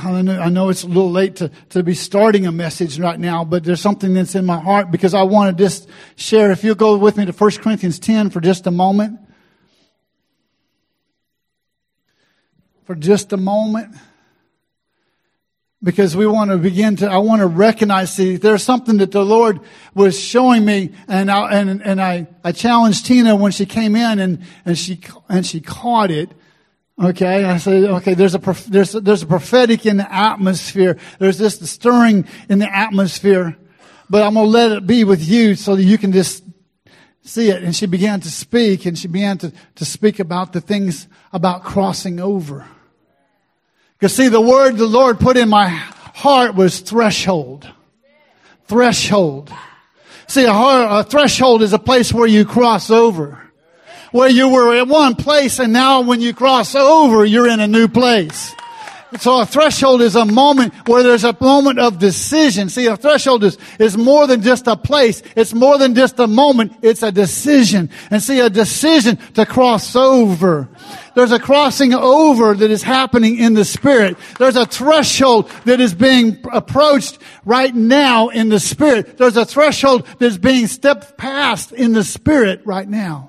I know it's a little late to be starting a message right now, but there's something that's in my heart because I want to just share. If you'll go with me to 1 Corinthians 10 for just a moment. For just a moment. Because we want to I want to recognize, see, there's something that the Lord was showing me, and I challenged Tina when she came in, and she caught it. Okay, I said, okay, there's a prophetic in the atmosphere. There's this stirring in the atmosphere, but I'm going to let it be with you so that you can just see it. And she began to speak, and she began to speak about the things about crossing over. Because see, the word the Lord put in my heart was threshold. Threshold. See, a threshold is a place where you cross over. Where you were at one place, and now when you cross over, you're in a new place. So a threshold is a moment where there's a moment of decision. See, a threshold is more than just a place. It's more than just a moment. It's a decision. And see, a decision to cross over. There's a crossing over that is happening in the Spirit. There's a threshold that is being approached right now in the Spirit. There's a threshold that's being stepped past in the Spirit right now.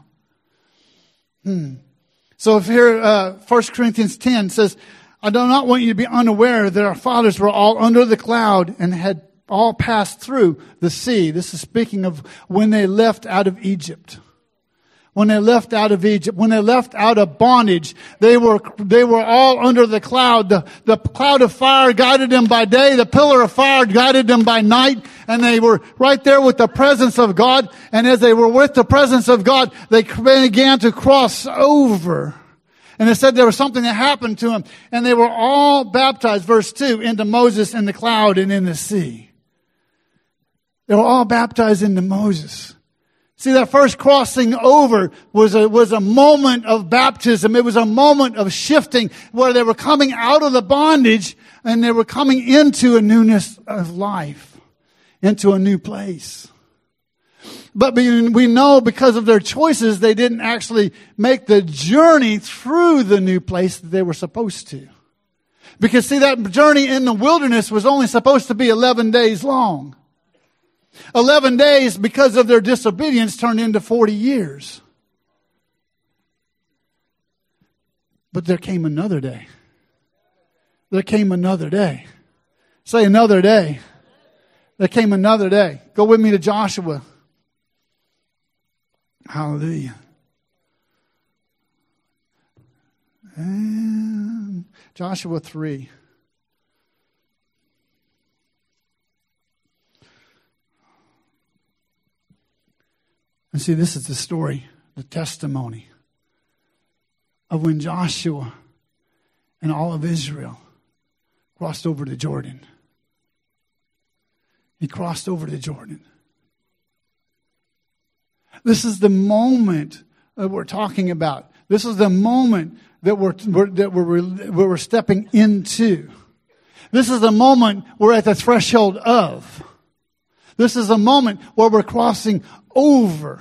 So if here, 1 Corinthians 10 says, I do not want you to be unaware that our fathers were all under the cloud and had all passed through the sea. This is speaking of when they left out of Egypt. When they left out of Egypt, when they left out of bondage, they were all under the cloud. The cloud of fire guided them by day. The pillar of fire guided them by night. And they were right there with the presence of God. And as they were with the presence of God, they began to cross over. And it said there was something that happened to them. And they were all baptized, verse 2, into Moses in the cloud and in the sea. They were all baptized into Moses. See, that first crossing over was a moment of baptism. It was a moment of shifting where they were coming out of the bondage and they were coming into a newness of life, into a new place. But we know because of their choices, they didn't actually make the journey through the new place that they were supposed to. Because see, that journey in the wilderness was only supposed to be 11 days long. 11 days, because of their disobedience, turned into 40 years. But there came another day. There came another day. Say another day. There came another day. Go with me to Joshua. Hallelujah. And Joshua 3. And see, this is the story, the testimony of when Joshua and all of Israel crossed over to Jordan. He crossed over to Jordan. This is the moment that we're talking about. This is the moment that we're stepping into. This is the moment we're at the threshold of. This is a moment where we're crossing over.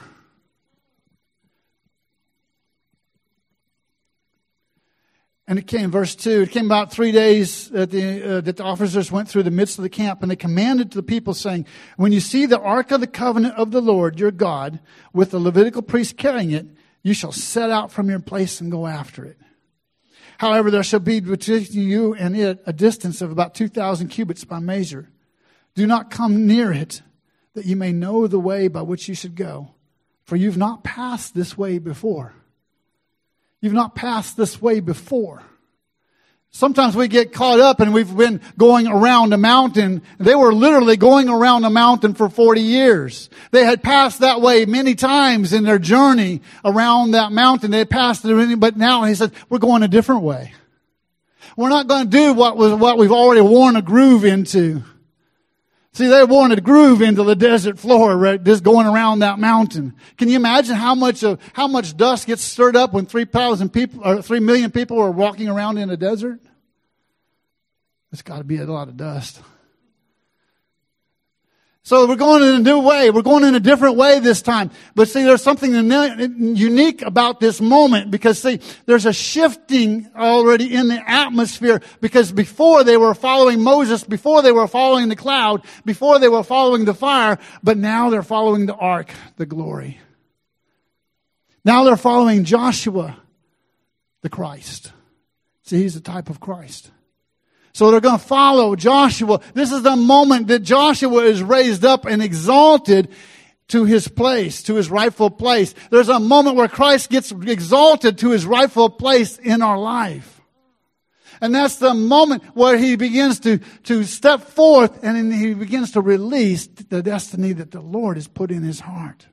And it came, verse 2, it came about 3 days that the officers went through the midst of the camp, and they commanded the people, saying, when you see the ark of the covenant of the Lord your God, with the Levitical priest carrying it, you shall set out from your place and go after it. However, there shall be between you and it a distance of about 2,000 cubits by measure. Do not come near it, that you may know the way by which you should go. For you've not passed this way before. You've not passed this way before. Sometimes we get caught up and we've been going around a mountain. They were literally going around a mountain for 40 years. They had passed that way many times in their journey around that mountain. They had passed it, but now he said, we're going a different way. We're not going to do what we've already worn a groove into. See, they worn a groove into the desert floor, right, just going around that mountain. Can you imagine how much dust gets stirred up when 3,000 people or 3 million people are walking around in a desert? It's got to be a lot of dust. So we're going in a new way. We're going in a different way this time. But see, there's something unique about this moment because see, there's a shifting already in the atmosphere because before they were following Moses, before they were following the cloud, before they were following the fire, but now they're following the ark, the glory. Now they're following Joshua, the Christ. See, he's the type of Christ. So they're going to follow Joshua. This is the moment that Joshua is raised up and exalted to his place, to his rightful place. There's a moment where Christ gets exalted to his rightful place in our life. And that's the moment where he begins to step forth and then he begins to release the destiny that the Lord has put in his heart.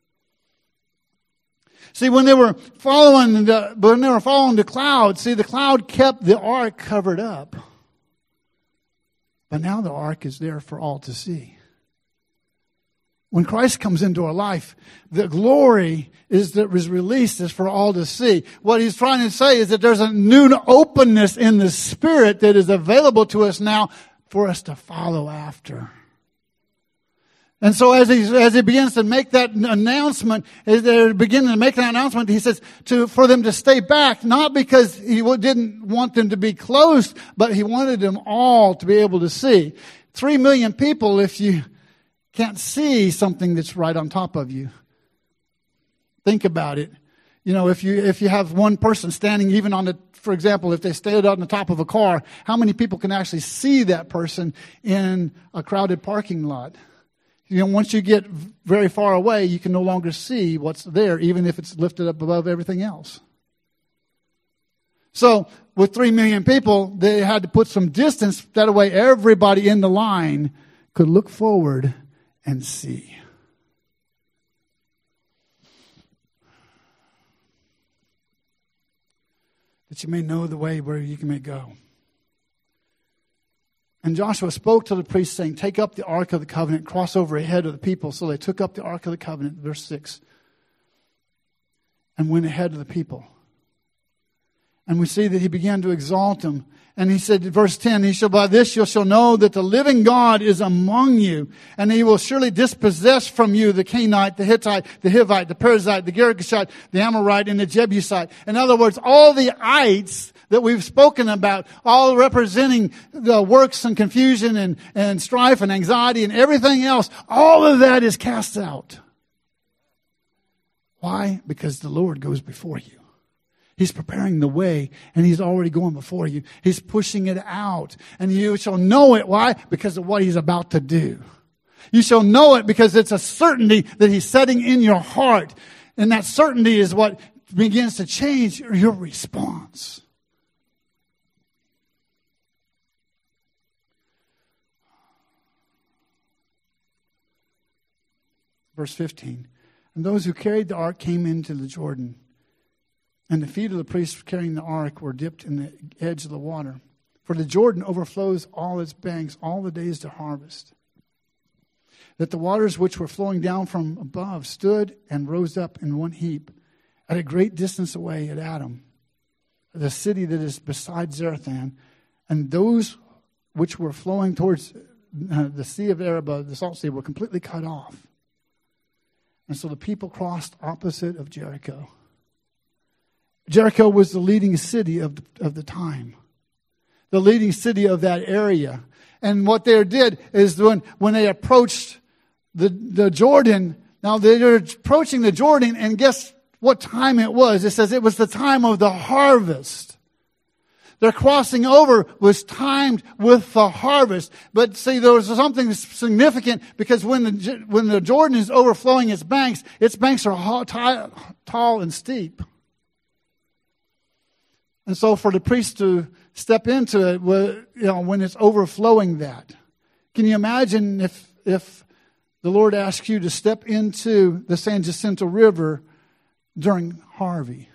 See, when they were following the cloud, see, the cloud kept the ark covered up. But now the ark is there for all to see. When Christ comes into our life, the glory that was released is for all to see. What he's trying to say is that there's a new openness in the Spirit that is available to us now for us to follow after. And so as he begins to make that announcement, he says for them to stay back, not because he didn't want them to be close, but he wanted them all to be able to see. 3 million people, if you can't see something that's right on top of you. Think about it. You know, if you have one person standing even for example, if they stayed on the top of a car, how many people can actually see that person in a crowded parking lot? You know, once you get very far away, you can no longer see what's there, even if it's lifted up above everything else. So, with 3 million people, they had to put some distance. That way, everybody in the line could look forward and see. That you may know the way where you may go. And Joshua spoke to the priests, saying, take up the Ark of the Covenant, cross over ahead of the people. So they took up the Ark of the Covenant, verse 6, and went ahead of the people. And we see that he began to exalt them. And he said, verse 10, by this you shall know that the living God is among you, and he will surely dispossess from you the Canaanite, the Hittite, the Hivite, the Perizzite, the Girgashite, the Amorite, and the Jebusite. In other words, all the ites that we've spoken about, all representing the works and confusion and strife and anxiety and everything else, all of that is cast out. Why? Because the Lord goes before you. He's preparing the way, and he's already going before you. He's pushing it out, and you shall know it. Why? Because of what he's about to do. You shall know it because it's a certainty that he's setting in your heart, and that certainty is what begins to change your response. Verse 15, and those who carried the ark came into the Jordan, and the feet of the priests carrying the ark were dipped in the edge of the water. For the Jordan overflows all its banks all the days to harvest. That the waters which were flowing down from above stood and rose up in one heap at a great distance away at Adam, the city that is beside Zarethan, and those which were flowing towards the Sea of Arabah, the Salt Sea, were completely cut off. And so the people crossed opposite of Jericho. Jericho was the leading city of the time. The leading city of that area. And what they did is when they approached the Jordan, now they were approaching the Jordan, and guess what time it was? It says it was the time of the harvest. Their crossing over was timed with the harvest. But see, there was something significant because when the Jordan is overflowing its banks are tall and steep. And so for the priest to step into it, when it's overflowing that. Can you imagine if the Lord asked you to step into the San Jacinto River during Harvey?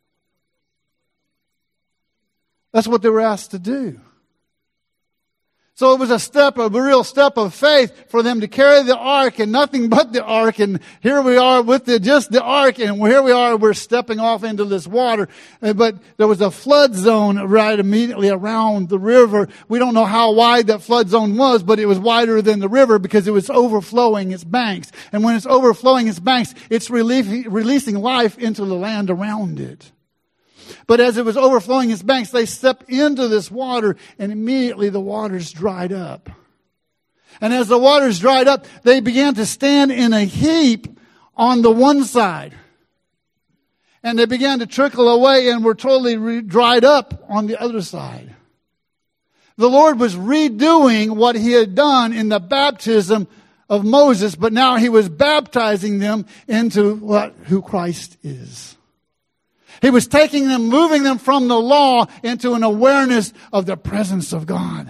That's what they were asked to do. So it was a real step of faith for them to carry the ark and nothing but the ark. And here we are with just the ark, and here we are, we're stepping off into this water. But there was a flood zone right immediately around the river. We don't know how wide that flood zone was, but it was wider than the river because it was overflowing its banks. And when it's overflowing its banks, it's releasing life into the land around it. But as it was overflowing its banks, they stepped into this water, and immediately the waters dried up. And as the waters dried up, they began to stand in a heap on the one side. And they began to trickle away and were totally dried up on the other side. The Lord was redoing what He had done in the baptism of Moses, but now He was baptizing them into who Christ is. He was taking them, moving them from the law into an awareness of the presence of God.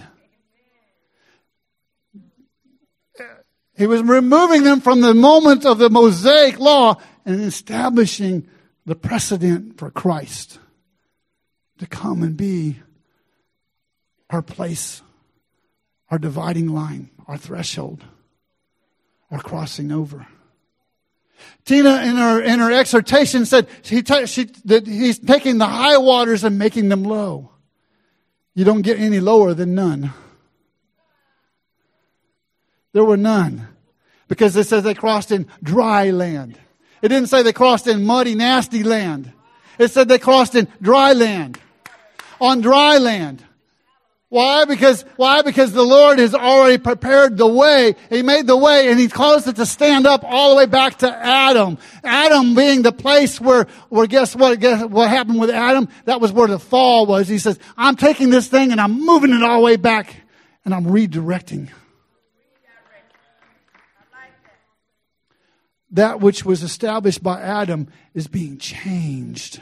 He was removing them from the moment of the Mosaic law and establishing the precedent for Christ to come and be our place, our dividing line, our threshold, our crossing over. Tina, in her exhortation, said that He's taking the high waters and making them low. You don't get any lower than none. There were none. Because it says they crossed in dry land. It didn't say they crossed in muddy, nasty land. It said they crossed in dry land. On dry land. Why? Because the Lord has already prepared the way. He made the way, and He caused it to stand up all the way back to Adam. Adam being the place where guess what happened with Adam? That was where the fall was. He says, I'm taking this thing and I'm moving it all the way back and I'm redirecting. That which was established by Adam is being changed.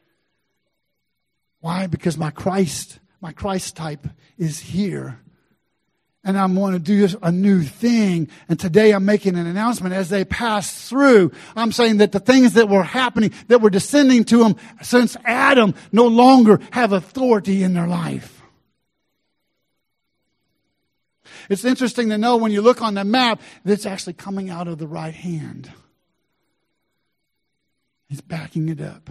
Why? Because my Christ type is here. And I'm going to do a new thing. And today I'm making an announcement as they pass through. I'm saying that the things that were happening, that were descending to them since Adam, no longer have authority in their life. It's interesting to know when you look on the map that it's actually coming out of the right hand. He's backing it up.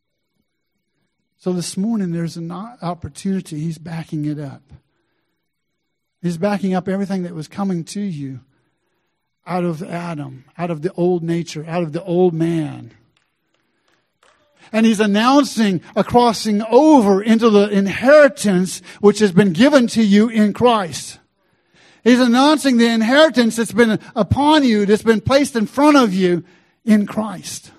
So this morning there's an opportunity. He's backing it up. He's backing up everything that was coming to you out of Adam, out of the old nature, out of the old man. And He's announcing a crossing over into the inheritance which has been given to you in Christ. He's announcing the inheritance that's been upon you, that's been placed in front of you in Christ.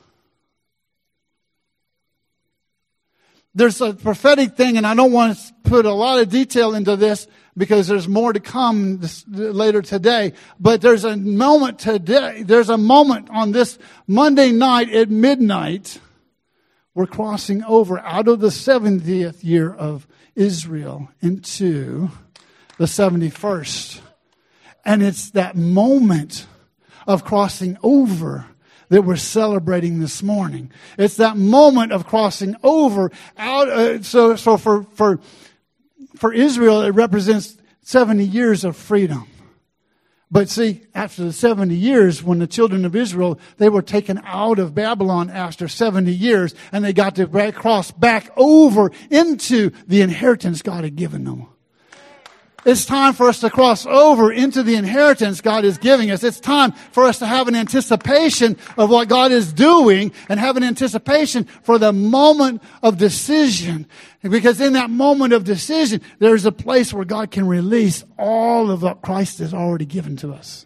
There's a prophetic thing, and I don't want to put a lot of detail into this because there's more to come later today. But there's a moment today, there's a moment on this Monday night at midnight. We're crossing over out of the 70th year of Israel into the 71st. And it's that moment of crossing over that we're celebrating this morning. It's that moment of crossing over out. So for Israel, it represents 70 years of freedom. But see, after the 70 years, when the children of Israel, they were taken out of Babylon after 70 years, and they got to cross back over into the inheritance God had given them. It's time for us to cross over into the inheritance God is giving us. It's time for us to have an anticipation of what God is doing and have an anticipation for the moment of decision. Because in that moment of decision, there's a place where God can release all of what Christ has already given to us.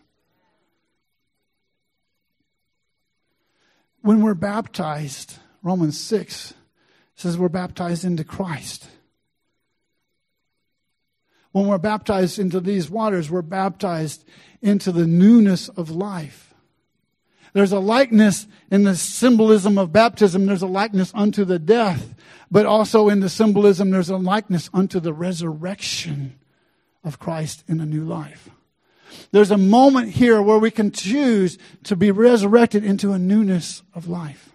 When we're baptized, Romans 6 says we're baptized into Christ. When we're baptized into these waters, we're baptized into the newness of life. There's a likeness in the symbolism of baptism. There's a likeness unto the death. But also in the symbolism, there's a likeness unto the resurrection of Christ in a new life. There's a moment here where we can choose to be resurrected into a newness of life.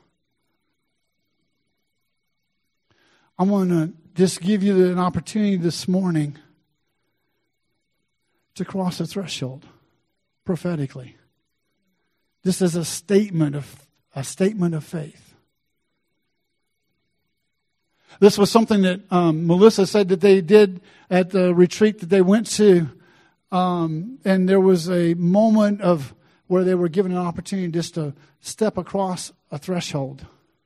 I want to just give you an opportunity this morning to cross a threshold prophetically. This is a statement of faith. This was something that Melissa said that they did at the retreat that they went to. And there was a moment of where they were given an opportunity just to step across a threshold.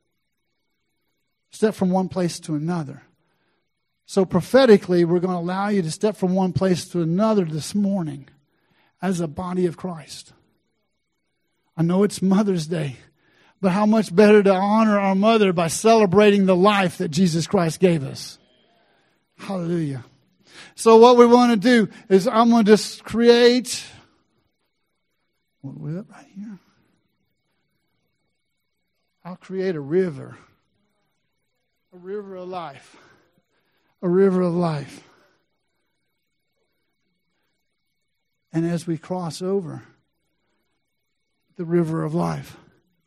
Step from one place to another. So prophetically, we're going to allow you to step from one place to another this morning as a body of Christ. I know it's Mother's Day, but how much better to honor our mother by celebrating the life that Jesus Christ gave us. Hallelujah. So what we want to do is I'm going to just create, what we got right here? I'll create a river of life, a river of life. And as we cross over the river of life,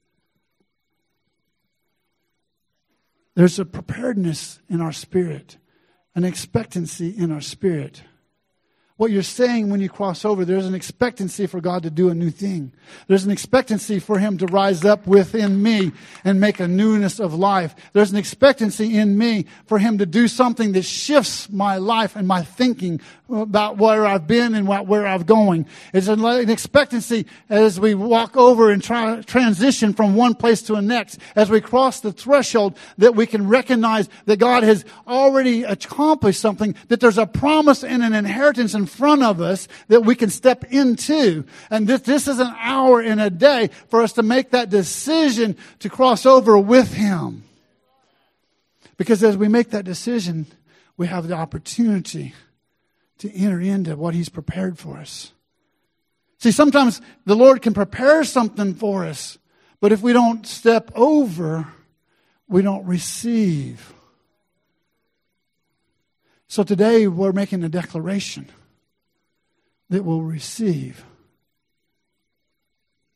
there's a preparedness in our spirit, an expectancy in our spirit. What you're saying when you cross over, there's an expectancy for God to do a new thing. There's an expectancy for Him to rise up within me and make a newness of life. There's an expectancy in me for Him to do something that shifts my life and my thinking about where I've been and where I'm going. It's an expectancy as we walk over and transition from one place to the next. As we cross the threshold, that we can recognize that God has already accomplished something, that there's a promise and an inheritance in front of us that we can step into. And this is an hour in a day for us to make that decision to cross over with Him. Because as we make that decision, we have the opportunity to enter into what He's prepared for us. See, sometimes the Lord can prepare something for us, but if we don't step over, we don't receive. So today we're making a declaration that we'll receive.